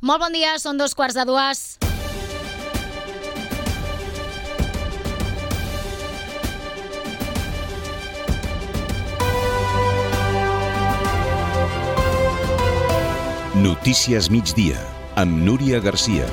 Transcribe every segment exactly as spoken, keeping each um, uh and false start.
Molt bon dia, són dos quarts de dues. Notícies migdia, amb Núria Garcia.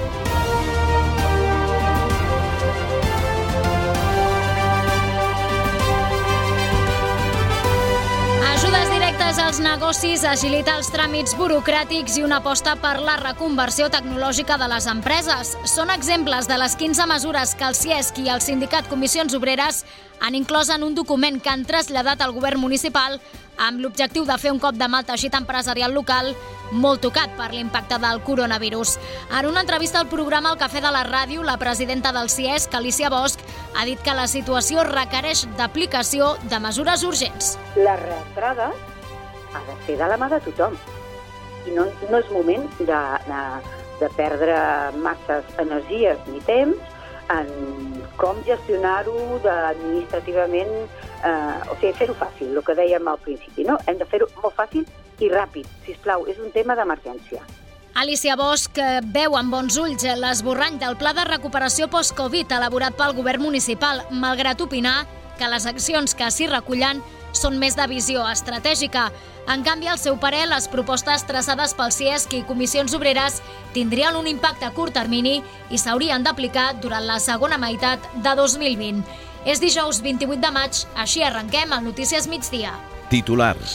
Ajudes directes als negocis, agilitar els tràmits burocràtics i una aposta per la reconversió tecnològica de les empreses. Són exemples de les quinze mesures que el C I E S C i el sindicat Comissions Obreres han inclòs en un document que han traslladat al govern municipal amb l'objectiu de fer un cop de mà al teixit empresarial local molt tocat per l'impacte del coronavirus. En una entrevista al programa El Cafè de la Ràdio, la presidenta del C I E S C, Alicia Bosch, ha dit que la situació requereix d'aplicació de mesures urgents. La reentrada ha de ser de la mà de tothom. I no, no és moment de, de, de perdre masses energies ni temps en com gestionar-ho administrativament, eh, o sigui, fer-ho fàcil, el que dèiem al principi, no? Hem de fer-ho molt fàcil i ràpid, sisplau, és un tema d'emergència. Alicia Bosch veu amb bons ulls l'esborrany del pla de recuperació post-Covid elaborat pel govern municipal, malgrat opinar que les accions que s'hi recullen són més de visió estratègica. En canvi, al seu parer, les propostes traçades pel C I E S C i Comissions Obreres tindrien un impacte a curt termini i s'haurien d'aplicar durant la segona meitat de dos mil vint. És dijous vint-i-vuit de maig, així arrenquem el Notícies Migdia. Titulars.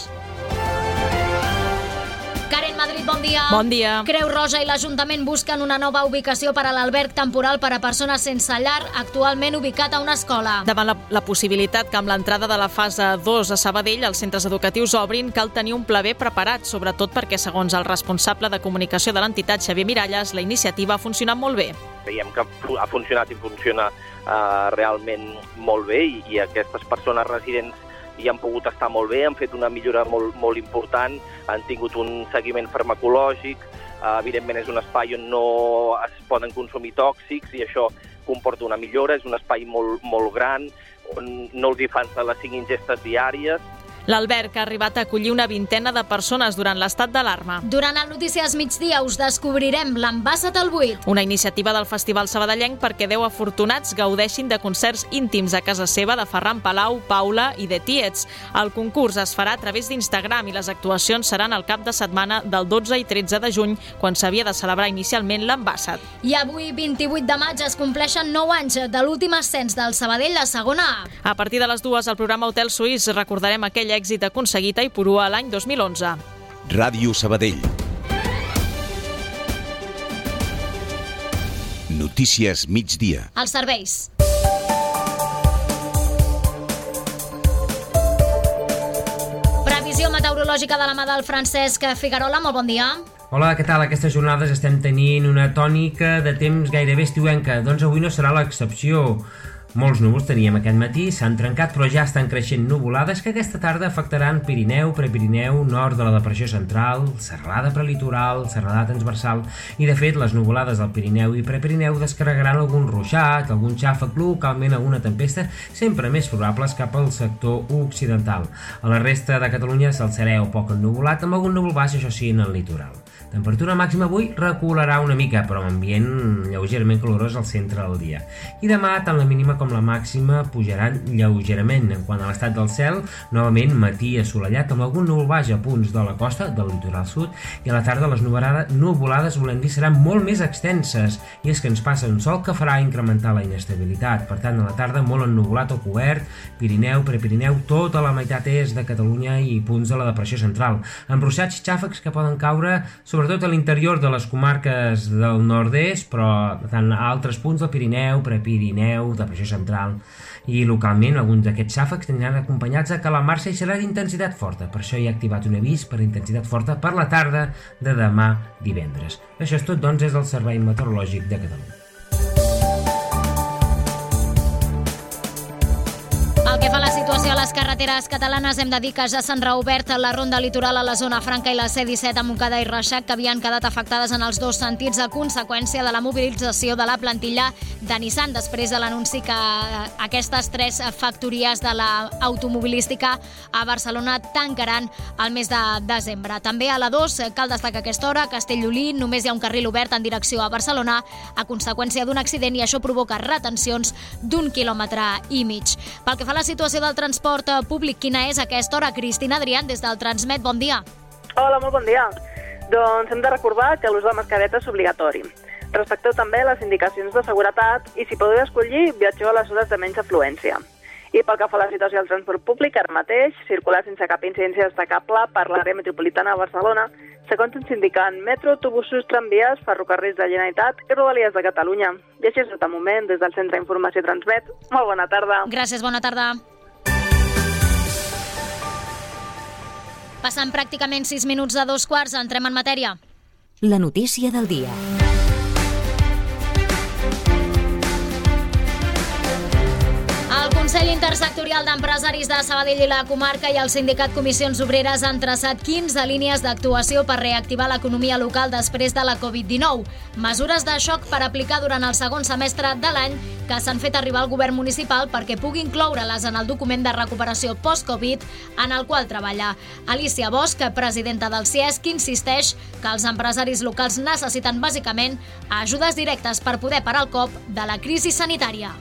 Karen Madrid, bon dia. Bon dia. Creu Roja i l'Ajuntament busquen una nova ubicació per a l'alberg temporal per a persones sense llar, actualment ubicat a una escola. Davant la, la possibilitat que amb l'entrada de la fase dos a Sabadell els centres educatius obrin, cal tenir un pla B preparat, sobretot perquè, segons el responsable de comunicació de l'entitat, Xavier Miralles, la iniciativa ha funcionat molt bé. Veiem que ha funcionat i funciona uh, realment molt bé i, i aquestes persones residents i han pogut estar molt bé, han fet una millora molt, molt important, han tingut un seguiment farmacològic, eh, evidentment és un espai on no es poden consumir tòxics i això comporta una millora, és un espai molt, molt gran, on no els hi fan les cinc ingestes diàries. L'alberg ha arribat a acollir una vintena de persones durant l'estat d'alarma. Durant el Notícies Migdia us descobrirem l'Envasat al buit. Una iniciativa del Festival Sabadellenc perquè deu afortunats gaudeixin de concerts íntims a casa seva de Ferran Palau, Paula i The Tiets. El concurs es farà a través d'Instagram i les actuacions seran al cap de setmana del dotze i tretze de juny, quan s'havia de celebrar inicialment l'Envasat. I avui, vint-i-vuit de maig, es compleixen nou anys de l'últim ascens del Sabadell a segona A. A partir de les dues, al programa Hotel Suís recordarem aquell èxit aconseguit a Ipurua l'any dos mil onze. Ràdio Sabadell. Notícies migdia. Els serveis. Previsió meteorològica de la mà del Francesc Figuerola. Molt bon dia. Hola, què tal? Aquestes jornades estem tenint una tònica de temps gairebé estiuenca. Doncs avui no serà l'excepció. Molts núvols teníem aquest matí, s'han trencat, però ja estan creixent nuvolades que aquesta tarda afectaran Pirineu, Prepirineu, nord de la depressió central, serralada prelitoral, serralada transversal, i de fet les nuvolades del Pirineu i Prepirineu descarregaran algun ruixat, algun xàfec, localment alguna tempesta, sempre més probables cap al sector occidental. A la resta de Catalunya s'alçarà o poc ennuvolat, amb algun núvol baix, això sí, en el litoral. Temperatura màxima avui recularà una mica, però amb ambient lleugerament calorós al centre del dia. I demà, tant la mínima com la màxima pujaran lleugerament. En quant a l'estat del cel, novament matí assolellat amb algun núvol baix a punts de la costa, del litoral sud, i a la tarda les nuvolades, volem dir, seran molt més extenses, i és que ens passa un sol que farà incrementar la inestabilitat. Per tant, a la tarda molt ennuvolat o cobert, Pirineu, Prepirineu, tota la meitat est de Catalunya i punts de la depressió central, amb ruixats i xàfecs que poden caure sobretot a l'interior de les comarques del nord-est, però tant a altres punts del Pirineu, Prepirineu, depressió central, i localment alguns d'aquests xàfecs tindran acompanyats de calamarsa i serà d'intensitat forta. Per això hi ha activat un avís per intensitat forta per la tarda de demà divendres. Això és tot, doncs, és el Servei Meteorològic de Catalunya. El que fa la situació a les carreteres carreteres catalanes hem de dir que ja s'han reobert la ronda litoral a la zona franca i la C disset a Montcada i Reixac, que havien quedat afectades en els dos sentits a conseqüència de la mobilització de la plantilla de Nissan, després de l'anunci que aquestes tres factories de l'automobilística a Barcelona tancaran el mes de desembre. També a la dos cal destacar a aquesta hora, a Castellolí només hi ha un carril obert en direcció a Barcelona a conseqüència d'un accident i això provoca retencions d'un quilòmetre i mig. Pel que fa a la situació del transport públic, quina és a aquesta hora? Cristina Adrián, des del Transmet, bon dia. Hola, molt bon dia. Doncs hem de recordar que l'ús de mascareta és obligatori. Respecteu també les indicacions de seguretat i si podeu escollir, viatgeu a les hores de menys afluència. I pel que fa a la situació del transport públic, ara mateix, circular sense cap incidència destacable per l'àrea metropolitana de Barcelona, segons ens indiquen metro, autobusos, tramvies, ferrocarrils de Generalitat i Rodalies de Catalunya. I així és tot el moment, des del Centre d'Informació Transmet. Molt bona tarda. Gràcies, bona tarda. Passant pràcticament sis minuts de dos quarts, entrem en matèria. La notícia del dia. El Consell Intersectorial d'Empresaris de Sabadell i la comarca i el sindicat Comissions Obreres han traçat quinze línies d'actuació per reactivar l'economia local després de la covid dinou. Mesures de xoc per aplicar durant el segon semestre de l'any que s'han fet arribar al govern municipal perquè pugui incloure-les en el document de recuperació post-Covid en el qual treballa. Alicia Bosch, presidenta del C I E S C, insisteix que els empresaris locals necessiten bàsicament ajudes directes per poder parar el cop de la crisi sanitària.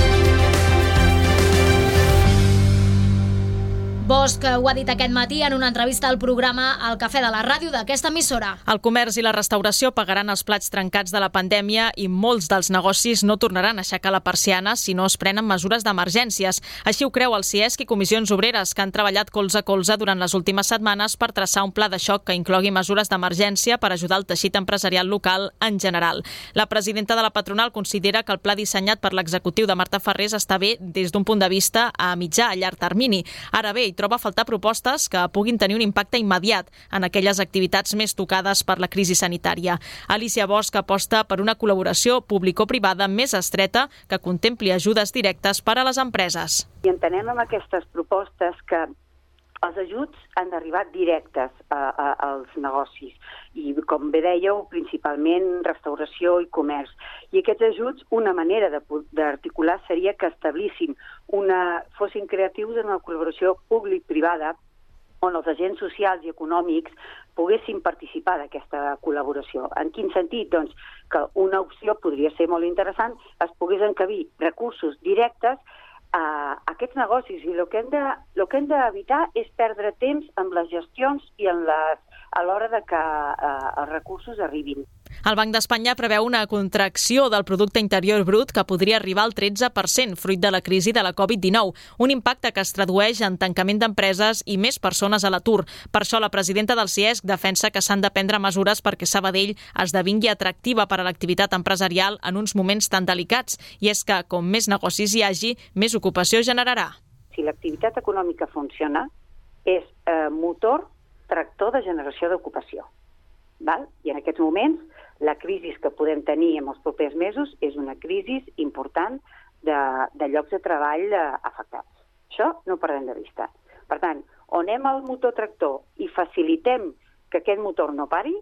Bosch ho ha dit aquest matí en una entrevista al programa El Cafè de la Ràdio d'aquesta emissora. El comerç i la restauració pagaran els plats trencats de la pandèmia i molts dels negocis no tornaran a aixecar la persiana si no es prenen mesures d'emergències. Així ho creu el C I E S C i Comissions Obreres, que han treballat colze a colze durant les últimes setmanes per traçar un pla de xoc que inclogui mesures d'emergència per ajudar el teixit empresarial local en general. La presidenta de la patronal considera que el pla dissenyat per l'executiu de Marta Ferrés està bé des d'un punt de vista a mitjà a llarg termini. Ara bé, hi troba a faltar propostes que puguin tenir un impacte immediat en aquelles activitats més tocades per la crisi sanitària. Alicia Bosch aposta per una col·laboració público-privada més estreta que contempli ajudes directes per a les empreses. I entenem amb aquestes propostes que els ajuts han d'arribar directes a, a, als negocis i, com bé dèieu, principalment restauració i comerç. I aquests ajuts, una manera d'articular seria que establissin una, fossin creatius en una col·laboració públic-privada on els agents socials i econòmics poguessin participar d'aquesta col·laboració. En quin sentit? Doncs que una opció podria ser molt interessant, es pogués encabir recursos directes a aquests negocis i el que hem de, el que hem d'evitar és perdre temps amb les gestions i en les, a l'hora de que eh, els recursos arribin. El Banc d'Espanya preveu una contracció del producte interior brut que podria arribar al tretze per cent fruit de la crisi de la covid dinou, un impacte que es tradueix en tancament d'empreses i més persones a l'atur. Per això la presidenta del C I E S C defensa que s'han de prendre mesures perquè Sabadell esdevingui atractiva per a l'activitat empresarial en uns moments tan delicats, i és que com més negocis hi hagi, més ocupació generarà. Si l'activitat econòmica funciona, és eh, motor tractor de generació d'ocupació. Val? I en aquests moments la crisi que podem tenir en els propers mesos és una crisi important de, de llocs de treball eh, afectats. Això no ho perdem de vista. Per tant, o anem al motor tractor i facilitem que aquest motor no pari,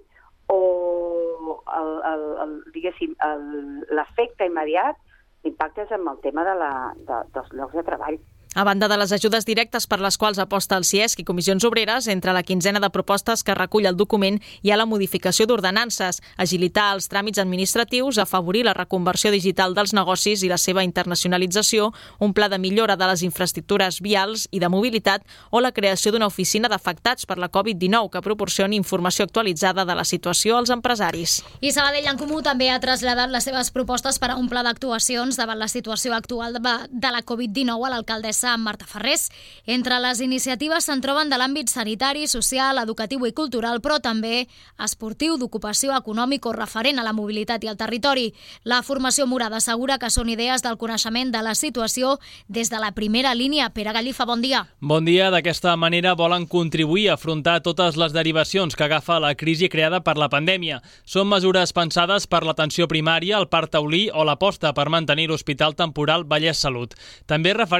o el, el, el, diguéssim, l'efecte immediat, l'impacte és amb el tema de la, de, dels llocs de treball. A banda de les ajudes directes per les quals aposta el C I E S C i Comissions Obreres, entre la quinzena de propostes que recull el document hi ha la modificació d'ordenances, agilitar els tràmits administratius, afavorir la reconversió digital dels negocis i la seva internacionalització, un pla de millora de les infraestructures vials i de mobilitat o la creació d'una oficina d'afectats per la covid dinou que proporcioni informació actualitzada de la situació als empresaris. I Sabadell en Comú també ha traslladat les seves propostes per a un pla d'actuacions davant la situació actual de la covid dinou a l'alcaldessa Marta Ferrés. Entre les iniciatives se'n troben de l'àmbit sanitari, social, educatiu i cultural, però també esportiu, d'ocupació, econòmic o referent a la mobilitat i al territori. La formació Morada assegura que són idees del coneixement de la situació des de la primera línia. Pere Gallifa, bon dia. Bon dia. D'aquesta manera volen contribuir a afrontar totes les derivacions que agafa la crisi creada per la pandèmia. Són mesures pensades per l'atenció primària, el parc taulí o l'aposta per mantenir l'Hospital Temporal Vallès Salut. També referents al repartiment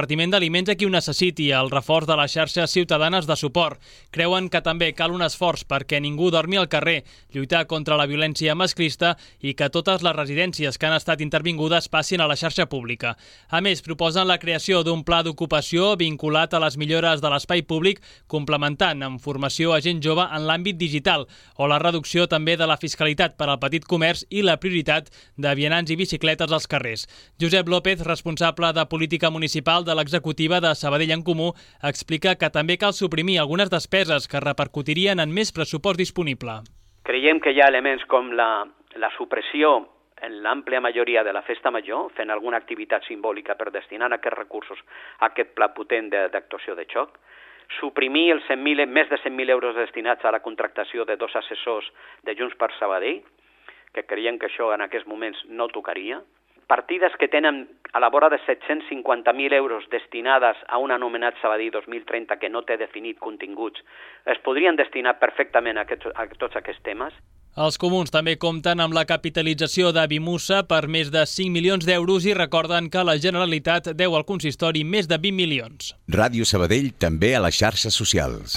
repartiment d'aliments a qui ho necessiti, el reforç de les xarxes ciutadanes de suport. Creuen que també cal un esforç perquè ningú dormi al carrer, lluitar contra la violència masclista i que totes les residències que han estat intervingudes passin a la xarxa pública. A més, proposen la creació d'un pla d'ocupació vinculat a les millores de l'espai públic, complementant amb formació a gent jove en l'àmbit digital, o la reducció també de la fiscalitat per al petit comerç i la prioritat de vianants i bicicletes als carrers. Josep López, responsable de Política Municipal de l'executiva de Sabadell en Comú, explica que també cal suprimir algunes despeses que repercutirien en més pressupost disponible. Creiem que hi ha elements com la, la supressió en l'àmplia majoria de la festa major, fent alguna activitat simbòlica per destinar aquests recursos a aquest pla potent d'actuació de xoc, suprimir els cent mil, més de cent mil euros destinats a la contractació de dos assessors de Junts per Sabadell, que creiem que això en aquests moments no tocaria. Partides que tenen a la vora de set-cents cinquanta mil euros destinades a un anomenat Sabadell dos mil trenta que no té definit continguts, es podrien destinar perfectament a, aquests, a tots aquests temes. Els comuns també compten amb la capitalització de Bimusa per més de cinc milions d'euros i recorden que la Generalitat deu al consistori més de vint milions. Ràdio Sabadell també a les xarxes socials.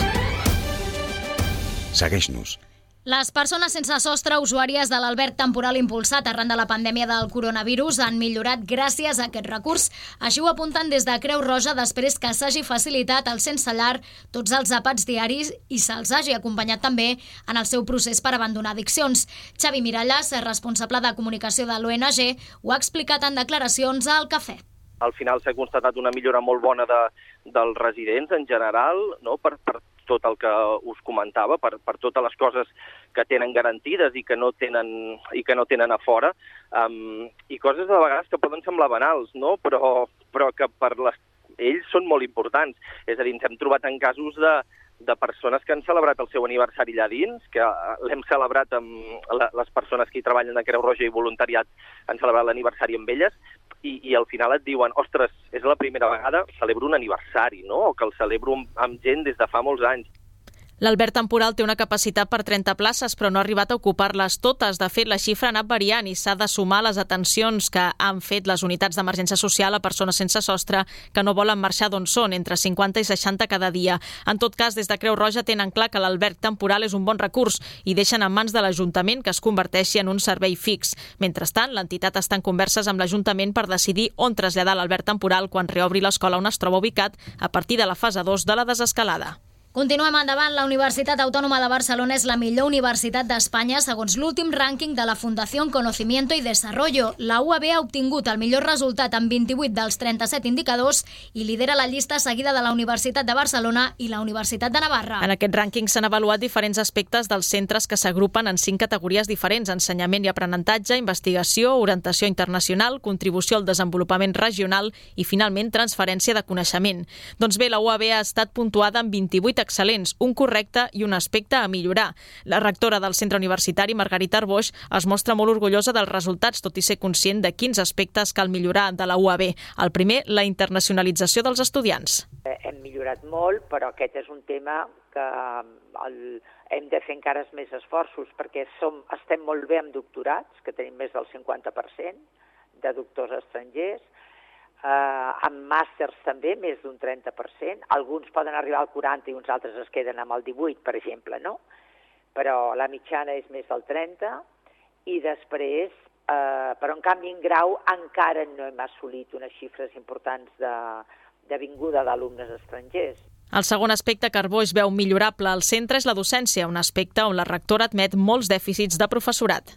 Segueix-nos. Les persones sense sostre, usuàries de l'alberg temporal impulsat arran de la pandèmia del coronavirus, han millorat gràcies a aquest recurs. Així ho apunten des de Creu Roja després que s'hagi facilitat al sense llar tots els àpats diaris i se'ls hagi acompanyat també en el seu procés per abandonar addiccions. Xavi Miralles, responsable de comunicació de l'O N G, ho ha explicat en declaracions al Cafè. Al final s'ha constatat una millora molt bona de, dels residents en general, no? per, per tot el que us comentava, per, per totes les coses que tenen garantides i que no tenen, i que no tenen a fora, um, i coses de vegades que poden semblar banals, no? però, però que per les, ells són molt importants. És a dir, ens hem trobat en casos de, de persones que han celebrat el seu aniversari allà dins, que l'hem celebrat amb la, les persones que hi treballen a Creu Roja i voluntariat han celebrat l'aniversari amb elles, i, i al final et diuen, ostres, és la primera vegada que celebro un aniversari, no? O que el celebro amb, amb gent des de fa molts anys. L'alberg temporal té una capacitat per trenta places, però no ha arribat a ocupar-les totes. De fet, la xifra ha anat variant i s'ha de sumar les atencions que han fet les unitats d'emergència social a persones sense sostre que no volen marxar d'on són, entre cinquanta i seixanta cada dia. En tot cas, des de Creu Roja tenen clar que l'alberg temporal és un bon recurs i deixen en mans de l'Ajuntament que es converteixi en un servei fix. Mentrestant, l'entitat està en converses amb l'Ajuntament per decidir on traslladar l'alberg temporal quan reobri l'escola on es troba ubicat a partir de la fase dos de la desescalada. Continuem endavant. La Universitat Autònoma de Barcelona és la millor universitat d'Espanya segons l'últim rànquing de la Fundació Conocimiento y Desarrollo. La U A B ha obtingut el millor resultat en vint-i-vuit dels trenta-set indicadors i lidera la llista seguida de la Universitat de Barcelona i la Universitat de Navarra. En aquest rànquing s'han avaluat diferents aspectes dels centres que s'agrupen en cinc categories diferents: ensenyament i aprenentatge, investigació, orientació internacional, contribució al desenvolupament regional i, finalment, transferència de coneixement. Doncs bé, la U A B ha estat puntuada amb vint-i-vuit excel·lents, un correcte i un aspecte a millorar. La rectora del centre universitari, Margarita Arboix, es mostra molt orgullosa dels resultats, tot i ser conscient de quins aspectes cal millorar de la U A B. El primer, la internacionalització dels estudiants. Hem millorat molt, però aquest és un tema que el, hem de fer encara més esforços, perquè som, estem molt bé amb doctorats, que tenim més del cinquanta per cent de doctors estrangers, Uh, amb màsters també, més d'un trenta per cent. Alguns poden arribar al quaranta i uns altres es queden amb el divuit, per exemple, no? Però la mitjana és més del trenta i després, uh, però en canvi en grau encara no hem assolit unes xifres importants de, de vinguda d'alumnes estrangers. El segon aspecte que Arboix veu millorable al centre és la docència, un aspecte on la rectora admet molts dèficits de professorat.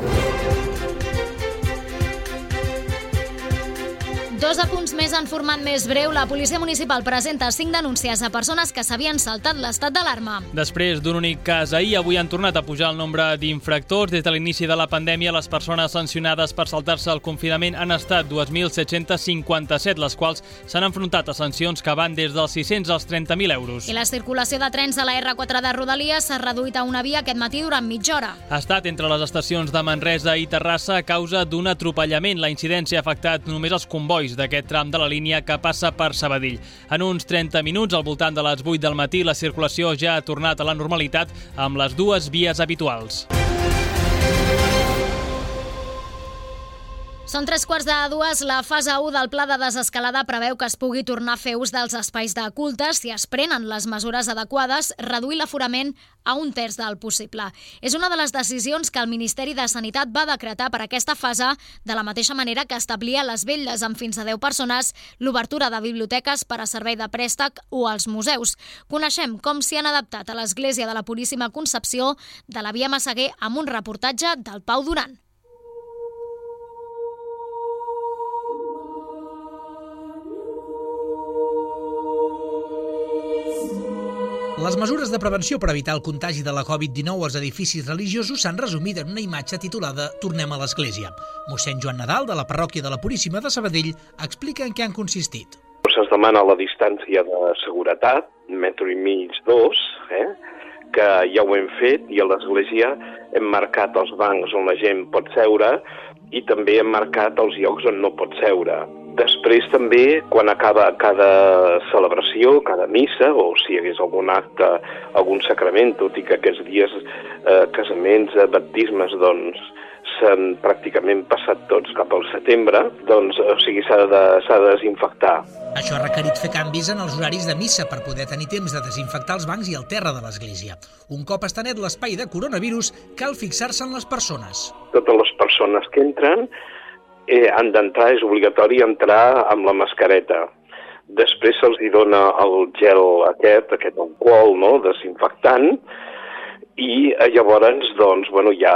Dos apunts més en format més breu. La policia municipal presenta cinc denúncies a persones que s'havien saltat l'estat d'alarma. Després d'un únic cas ahir, avui han tornat a pujar el nombre d'infractors. Des de l'inici de la pandèmia, les persones sancionades per saltar-se el confinament han estat dos mil set-cents cinquanta-set, les quals s'han enfrontat a sancions que van des dels sis-cents als trenta mil euros. I la circulació de trens a la erre quatre de Rodalies s'ha reduït a una via aquest matí durant mitja hora. Ha estat entre les estacions de Manresa i Terrassa a causa d'un atropellament. La incidència ha afectat només els convois d'aquest tram de la línia que passa per Sabadell. En uns trenta minuts, al voltant de les vuit del matí, la circulació ja ha tornat a la normalitat amb les dues vies habituals. Són tres quarts de dues. La fase u del pla de desescalada preveu que es pugui tornar a fer ús dels espais de cultes si es prenen les mesures adequades, reduir l'aforament a un terç del possible. És una de les decisions que el Ministeri de Sanitat va decretar per aquesta fase, de la mateixa manera que establia a les vetlles amb fins a deu persones, l'obertura de biblioteques per a servei de préstec o als museus. Coneixem com s'hi han adaptat a l'Església de la Puríssima Concepció de la Via Massaguer amb un reportatge del Pau Duran. Les mesures de prevenció per evitar el contagi de la covid dinou als edificis religiosos s'han resumit en una imatge titulada Tornem a l'església. Mossèn Joan Nadal, de la parròquia de la Puríssima de Sabadell, explica en què han consistit. Se'ns demana la distància de seguretat, metro i mig, dos, eh? que ja ho hem fet, i a l'església hem marcat els bancs on la gent pot seure i també hem marcat els llocs on no pot seure. Després també, quan acaba cada celebració, cada missa, o si hi hagués algun acte, algun sacrament, tot i que aquests dies eh, casaments, eh, baptismes, doncs, s'han pràcticament passat tots cap al setembre, doncs, o sigui, s'ha de, s'ha de desinfectar. Això ha requerit fer canvis en els horaris de missa per poder tenir temps de desinfectar els bancs i el terra de l'església. Un cop està net l'espai de coronavirus, cal fixar-se en les persones. Totes les persones que entren Eh, han d'entrar, és obligatori entrar amb la mascareta. Després se'ls dona el gel aquest, aquest alcohol, no?, desinfectant, i eh, llavors, doncs, bueno, ja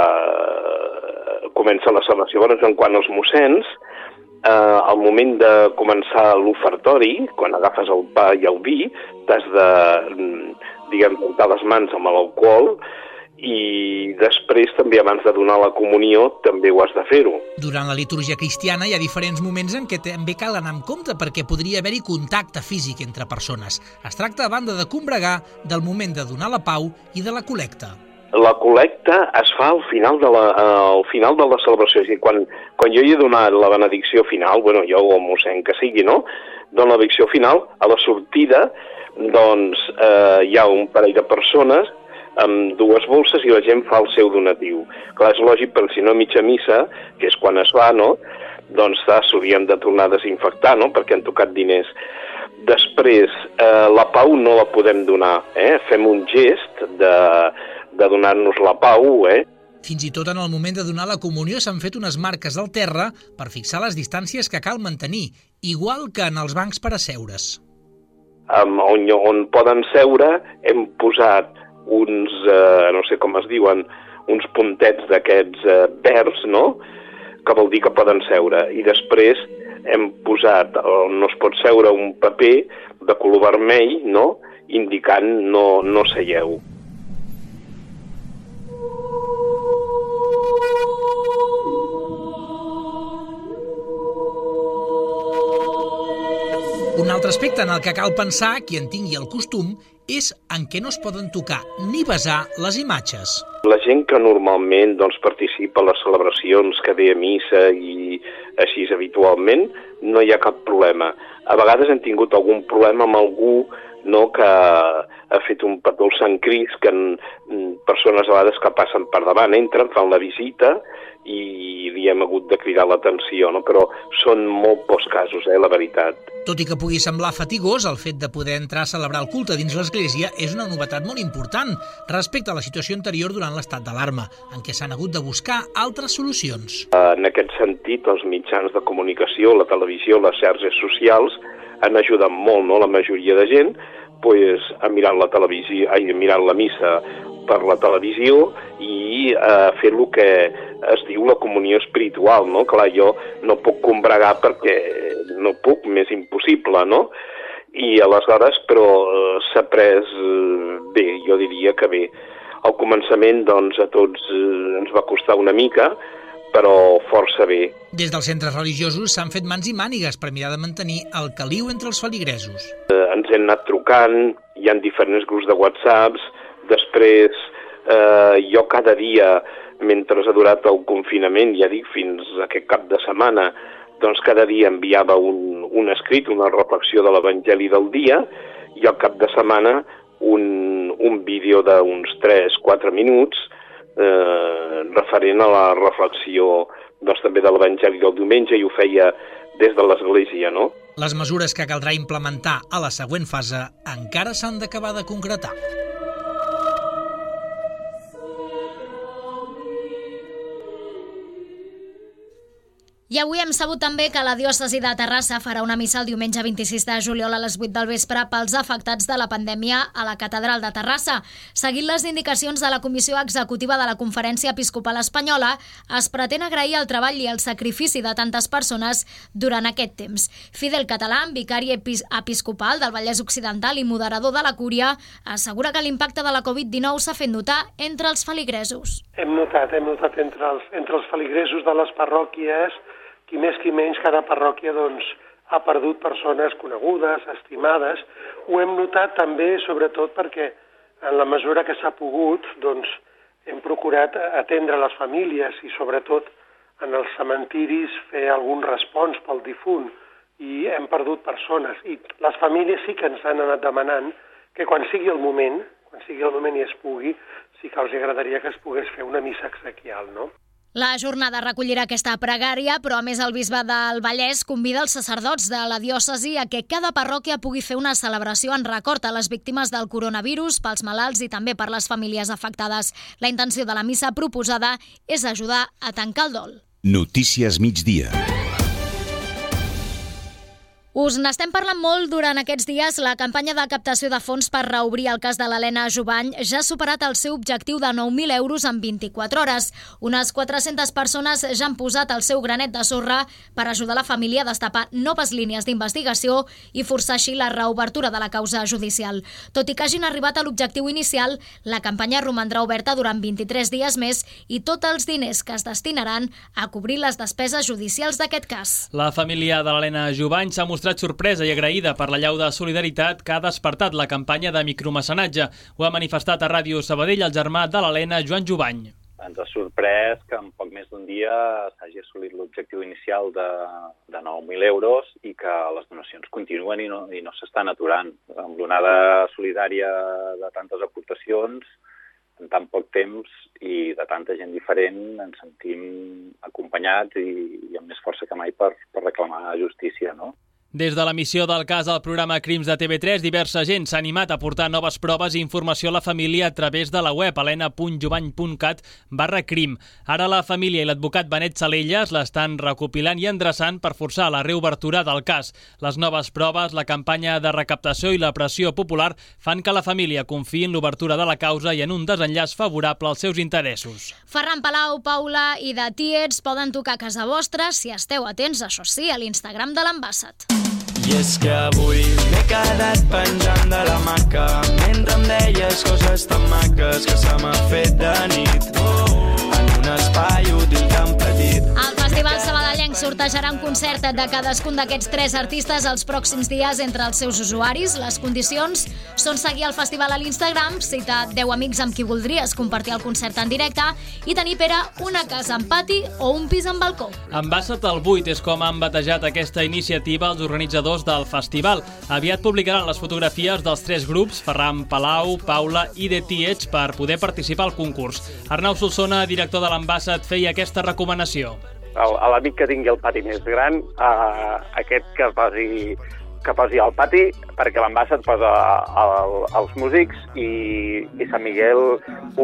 comença la celebració. Llavors, en quant als mossens, eh, al moment de començar l'ofertori, quan agafes el pa i el vi, t'has de, diguem, rentar les mans amb l'alcohol, i després també abans de donar la comunió també ho has de fer-ho. Durant la litúrgia cristiana hi ha diferents moments en què també cal anar amb compte perquè podria haver-hi contacte físic entre persones. Es tracta, a banda de combregar, del moment de donar la pau i de la col·lecta. La col·lecta es fa al final de la, al final de la celebració. És a dir, quan, quan jo hi he donat la benedicció final, bueno, jo o el mossèn que sigui, no?, dono la benedicció final, a la sortida, doncs, eh, hi ha un parell de persones amb dues bolses i la gent fa el seu donatiu. Clar, és lògic, perquè si no a mitja missa, que és quan es va, no?, doncs s'haurien de tornar a desinfectar, no?, perquè han tocat diners. Després, eh, la pau no la podem donar, eh? Fem un gest de, de donar-nos la pau, eh? Fins i tot en el moment de donar la comunió s'han fet unes marques al terra per fixar les distàncies que cal mantenir, igual que en els bancs per asseure's. Um, on, on poden seure hem posat uns, eh, no sé com es diuen, uns puntets d'aquests eh, verds, no?, que vol dir que poden seure. I després hem posat, on no es pot seure, un paper de color vermell, no?, indicant no, no seieu. Un altre aspecte en el que cal pensar, qui en tingui el costum, és en què no es poden tocar ni besar les imatges. La gent que normalment doncs, participa a les celebracions, que ve a missa i així habitualment, no hi ha cap problema. A vegades hem tingut algun problema amb algú, no, que ha fet un petó al Sant Crist, que en, persones a vegades que passen per davant, entren, fan la visita i li hem hagut de cridar l'atenció, no? Però són molt pocs casos, eh, la veritat. Tot i que pugui semblar fatigós, el fet de poder entrar a celebrar el culte dins l'església és una novetat molt important respecte a la situació anterior durant l'estat d'alarma, en què s'han hagut de buscar altres solucions. En aquest sentit, els mitjans de comunicació, la televisió, les xarxes socials han ajudat molt, no?, la majoria de gent pues, a mirar la televisió, a mirar la missa per la televisió i a fer el que es diu la comunió espiritual, no? Clar, jo no puc combregar perquè no puc, m'és impossible, no? I aleshores, però s'ha pres bé, jo diria que bé. Al començament, doncs, a tots ens va costar una mica, però força bé. Des dels centres religiosos s'han fet mans i mànigues per mirar de mantenir el caliu entre els feligresos. Eh, ens hem anat trucant, hi ha diferents grups de whatsapps, després eh, jo cada dia, mentre ha durat el confinament, ja dic, fins a aquest cap de setmana, doncs cada dia enviava un, un escrit, una reflexió de l'Evangeli del dia, i al cap de setmana un, un vídeo d'uns tres quatre minuts eh, referent a la reflexió doncs, també de l'Evangeli del diumenge, i ho feia des de l'Església, no? Les mesures que caldrà implementar a la següent fase encara s'han d'acabar de concretar. I avui hem sabut també que la diòcesi de Terrassa farà una missa el diumenge vint-i-sis de juliol a les vuit del vespre pels afectats de la pandèmia a la catedral de Terrassa. Seguint les indicacions de la Comissió Executiva de la Conferència Episcopal Espanyola, es pretén agrair el treball i el sacrifici de tantes persones durant aquest temps. Fidel Català, vicari episcopal del Vallès Occidental i moderador de la Cúria, assegura que l'impacte de la covid dinou s'ha fet notar entre els feligresos. Hem notat, hem notat entre els, entre els feligresos de les parròquies, qui més qui menys, cada parròquia doncs, ha perdut persones conegudes, estimades. Ho hem notat també, sobretot, perquè en la mesura que s'ha pogut, doncs, hem procurat atendre les famílies i, sobretot, en els cementiris fer algun respons pel difunt, i hem perdut persones. I les famílies sí que ens han anat demanant que quan sigui el moment, quan sigui el moment i es pugui, sí que els agradaria que es pogués fer una missa exequial, no? La jornada recollirà aquesta pregària, però a més el bisbe del Vallès convida els sacerdots de la diòcesi a que cada parròquia pugui fer una celebració en record a les víctimes del coronavirus, pels malalts i també per les famílies afectades. La intenció de la missa proposada és ajudar a tancar el dol. Notícies migdia. Us n'estem parlant molt durant aquests dies. La campanya de captació de fons per reobrir el cas de l'Helena Jubany ja ha superat el seu objectiu de nou mil euros en vint-i-quatre hores. Unes quatre-centes persones ja han posat el seu granet de sorra per ajudar la família a destapar noves línies d'investigació i forçar així la reobertura de la causa judicial. Tot i que hagin arribat a l'objectiu inicial, la campanya romandrà oberta durant vint-i-tres dies més i tots els diners que es destinaran a cobrir les despeses judicials d'aquest cas. La família de l'Helena Jubany s'ha mostrat sorpresa i agraïda per la llau de solidaritat que ha despertat la campanya de micromecenatge. Ho ha manifestat a Ràdio Sabadell el germà de l'Helena, Joan Jubany. Ens ha sorprès que en poc més d'un dia s'hagi assolit l'objectiu inicial de, de nou mil euros i que les donacions continuen i no, i no s'estan aturant. Amb l'onada solidària de tantes aportacions, en tan poc temps i de tanta gent diferent, ens sentim acompanyats i, i amb més força que mai per, per reclamar justícia, no? Des de l'emissió del cas al programa Crims de T V tres, diversa gent s'ha animat a aportar noves proves i informació a la família a través de la web helena punt jubany punt cat barra crim. Ara la família i l'advocat Benet Salelles l'estan recopilant i endreçant per forçar la reobertura del cas. Les noves proves, la campanya de recaptació i la pressió popular fan que la família confiï en l'obertura de la causa i en un desenllaç favorable als seus interessos. Ferran Palau, Paula i de Tiets poden tocar a casa vostra si esteu atents, això sí, a l'Instagram de l'Ambassat. I és que avui m'he quedat penjant de la maca mentre em deies coses tan maques que se m'ha fet de nit en un espai útil tan petit. El Festival Sabadellenc sortejarà un concert de cadascun d'aquests tres artistes els pròxims dies entre els seus usuaris. Les condicions són seguir el festival a l'Instagram, citar deu amics amb qui voldries compartir el concert en directe i tenir, Pere, una casa amb pati o un pis amb balcó. Ambassat al buit és com han batejat aquesta iniciativa els organitzadors del festival. Aviat publicaran les fotografies dels tres grups, Ferran Palau, Paula i de Tiets, per poder participar al concurs. Arnau Solsona, director de l'Ambassat, feia aquesta recomanació. A l'amic que tingui el pati més gran, eh, aquest que posi, que posi al pati, perquè l'Ambassat posa el, els músics i, i Sant Miguel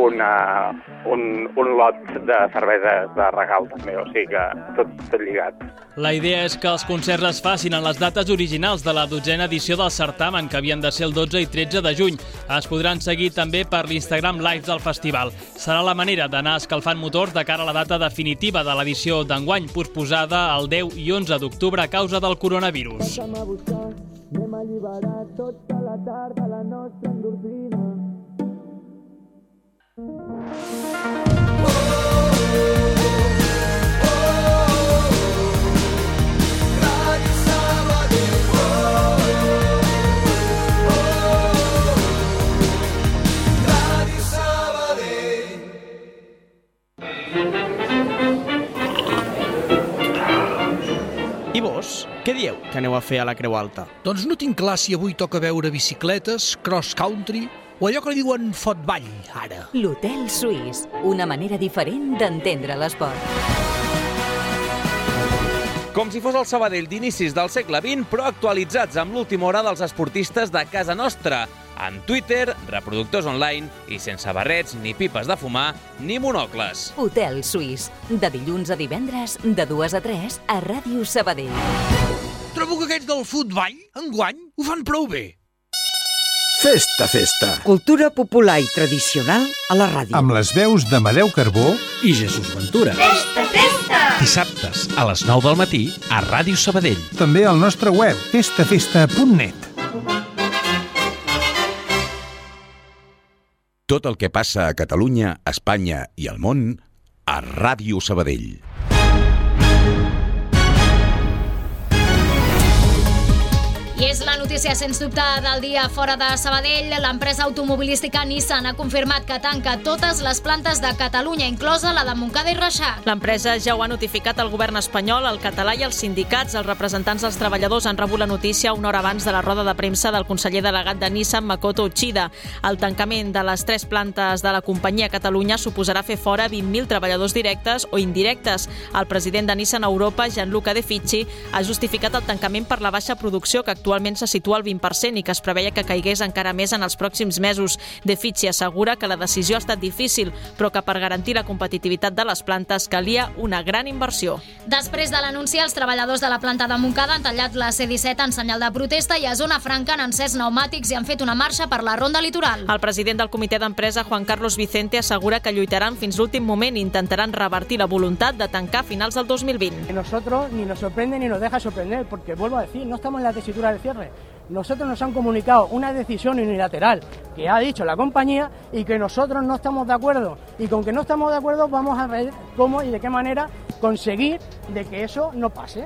una, un, un lot de cerveses de regal també, o sigui que tot, tot lligat. La idea és que els concerts es facin en les dates originals de la dotzena edició del certamen, que havien de ser el dotze i tretze de juny. Es podran seguir també per l'Instagram Live del festival. Serà la manera d'anar escalfant motors de cara a la data definitiva de l'edició d'enguany, posposada el deu i onze d'octubre a causa del coronavirus. Anem a alliberar tota la tarda la nostra endorfina. I vos, què dieu que aneu a fer a la Creu Alta? Doncs no tinc clar si avui toca veure bicicletes, cross-country o allò que li diuen fotball, ara. L'Hotel Suís, una manera diferent d'entendre l'esport. Com si fos el Sabadell d'inicis del segle vint, però actualitzats amb l'última hora dels esportistes de casa nostra. Amb Twitter, reproductors online i sense barrets, ni pipes de fumar, ni monocles. Hotel Suís, de dilluns a divendres, de dues a tres, a Ràdio Sabadell. Trobo que aquests del futbol, enguany, ho fan prou bé. Festa, festa. Cultura popular i tradicional a la ràdio. Amb les veus d'Amadeu Carbó i Jesús Ventura. Festa, festa! Dissabtes a les nou del matí a Ràdio Sabadell. També al nostre web, festa festa punt net. Tot el que passa a Catalunya, Espanya i al món a Ràdio Sabadell. I és la notícia, sens dubte, del dia fora de Sabadell. L'empresa automobilística Nissan ha confirmat que tanca totes les plantes de Catalunya, inclosa la de Montcada i Reixac. L'empresa ja ho ha notificat al govern espanyol, al català i als sindicats. Els representants dels treballadors han rebut la notícia una hora abans de la roda de premsa del conseller delegat de Nissan, Makoto Uchida. El tancament de les tres plantes de la companyia a Catalunya suposarà fer fora vint mil treballadors directes o indirectes. El president de Nissan a Europa, Gianluca De Ficci, ha justificat el tancament per la baixa producció, que actualment Actualment se situa al vint per cent i que es preveia que caigués encara més en els pròxims mesos. De Ficci assegura que la decisió ha estat difícil, però que per garantir la competitivitat de les plantes calia una gran inversió. Després de l'anunci, els treballadors de la planta de Montcada han tallat la C disset en senyal de protesta i a Zona Franca han encès pneumàtics i han fet una marxa per la ronda litoral. El president del comitè d'empresa, Juan Carlos Vicente, assegura que lluitaran fins l'últim moment i intentaran revertir la voluntat de tancar a finals del dos mil vint. Nosotros ni nos sorprende ni nos deja sorprender, porque vuelvo a decir, no estamos en la tesitura de cierre. Nosotros nos han comunicado una decisión unilateral que ha dicho la compañía y que nosotros no estamos de acuerdo. Y con que no estamos de acuerdo vamos a ver cómo y de qué manera conseguir de que eso no pase.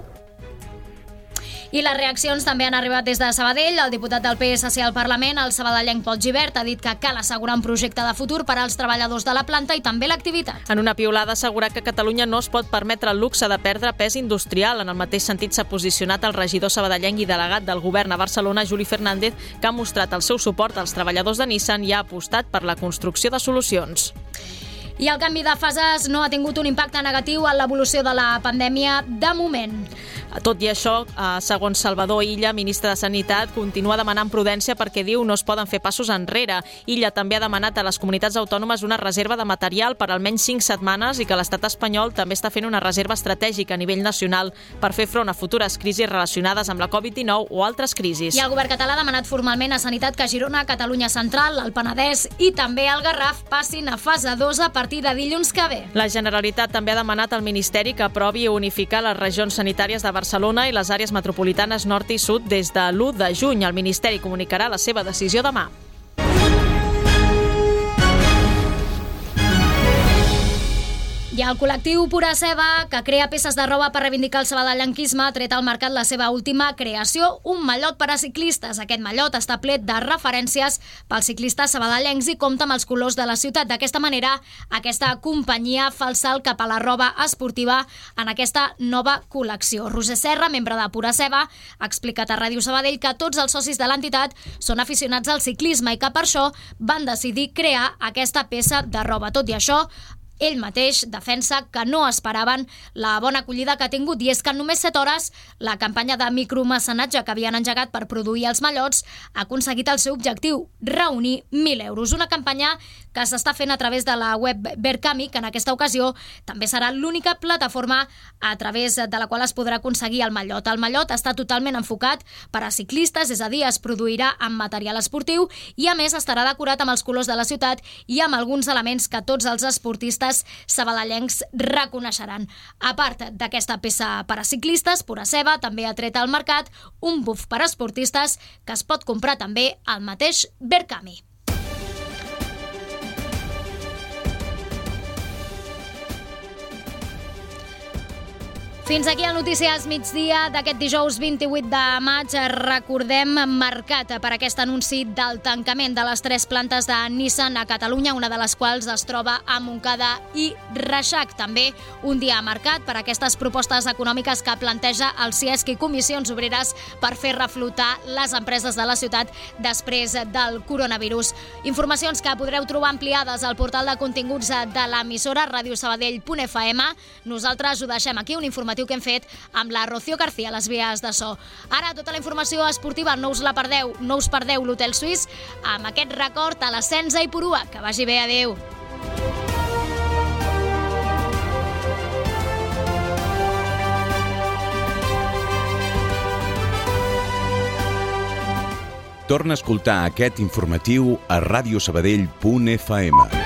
I les reaccions també han arribat des de Sabadell. El diputat del P S C al Parlament, el sabadellenc Pol Gibert, ha dit que cal assegurar un projecte de futur per als treballadors de la planta i també l'activitat. En una piulada ha assegurat que Catalunya no es pot permetre el luxe de perdre pes industrial. En el mateix sentit s'ha posicionat el regidor sabadellenc i delegat del govern a Barcelona, Juli Fernández, que ha mostrat el seu suport als treballadors de Nissan i ha apostat per la construcció de solucions. I el canvi de fases no ha tingut un impacte negatiu en l'evolució de la pandèmia de moment. Tot i això, segons Salvador Illa, ministre de Sanitat, continua demanant prudència perquè diu no es poden fer passos enrere. Illa també ha demanat a les comunitats autònomes una reserva de material per almenys cinc setmanes i que l'estat espanyol també està fent una reserva estratègica a nivell nacional per fer front a futures crisis relacionades amb la covid dinou o altres crisis. I el govern català ha demanat formalment a Sanitat que Girona, Catalunya Central, el Penedès i també el Garraf passin a fase dos a partir de dilluns que ve. La Generalitat també ha demanat al Ministeri que aprovi unificar les regions sanitàries de Barcelona i les àrees metropolitanes nord i sud des de l'u de juny. El Ministeri comunicarà la seva decisió demà. I el col·lectiu Pura Ceba, que crea peces de roba per reivindicar el sabadellenquisme, ha tret al mercat la seva última creació, un mallot per a ciclistes. Aquest mallot està ple de referències pels ciclistes sabadellencs i compta amb els colors de la ciutat. D'aquesta manera, aquesta companyia fa el salt cap a la roba esportiva en aquesta nova col·lecció. Roger Serra, membre de Pura Ceba, ha explicat a Ràdio Sabadell que tots els socis de l'entitat són aficionats al ciclisme i que per això van decidir crear aquesta peça de roba. Tot i això, ell mateix defensa que no esperaven la bona acollida que ha tingut, i és que en només set hores la campanya de micromecenatge que havien engegat per produir els mallots ha aconseguit el seu objectiu, reunir mil euros. Una campanya que s'està fent a través de la web Verkami, que en aquesta ocasió també serà l'única plataforma a través de la qual es podrà aconseguir el mallot. El mallot està totalment enfocat per a ciclistes, és a dir, es produirà amb material esportiu i a més estarà decorat amb els colors de la ciutat i amb alguns elements que tots els esportistes sabadellencs reconeixeran. A part d'aquesta peça per a ciclistes, Pura Ceba també ha tret al mercat un buf per a esportistes que es pot comprar també al mateix Verkami. Fins aquí el Notícies Migdia d'aquest dijous vint-i-vuit de maig. Recordem, marcat per aquest anunci del tancament de les tres plantes de Nissan a Catalunya, una de les quals es troba a Montcada i Reixac. També un dia marcat per aquestes propostes econòmiques que planteja el CIESC i Comissions Obreres per fer reflotar les empreses de la ciutat després del coronavirus. Informacions que podreu trobar ampliades al portal de continguts de l'emissora radio sabadell punt f m. Nosaltres ho deixem aquí, un informatiu que hem fet amb la Rocío García a les vies de so. Ara tota la informació esportiva no us la perdeu, no us perdeu l'Hotel Suís amb aquest record a la Sensa i Purua. Que vagi bé, adeu. Torna a escoltar aquest informatiu a radio sabadell punt f m.